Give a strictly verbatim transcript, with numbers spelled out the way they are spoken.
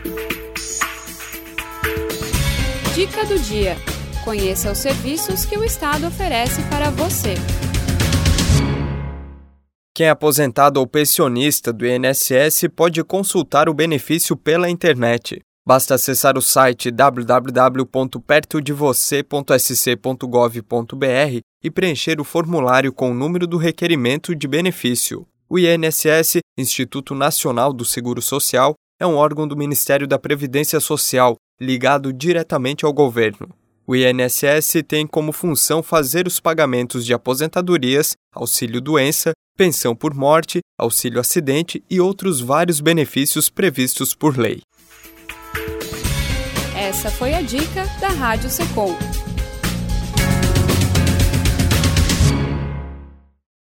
Dica do dia. Conheça os serviços que o Estado oferece para você. Quem é aposentado ou pensionista do I N S S pode consultar o benefício pela internet. Basta acessar o site w w w ponto perto de você ponto s c ponto gov ponto b r e preencher o formulário com o número do requerimento de benefício. O I N S S, Instituto Nacional do Seguro Social, é um órgão do Ministério da Previdência Social, ligado diretamente ao governo. O I N S S tem como função fazer os pagamentos de aposentadorias, auxílio-doença, pensão por morte, auxílio-acidente e outros vários benefícios previstos por lei. Essa foi a dica da Rádio Secom.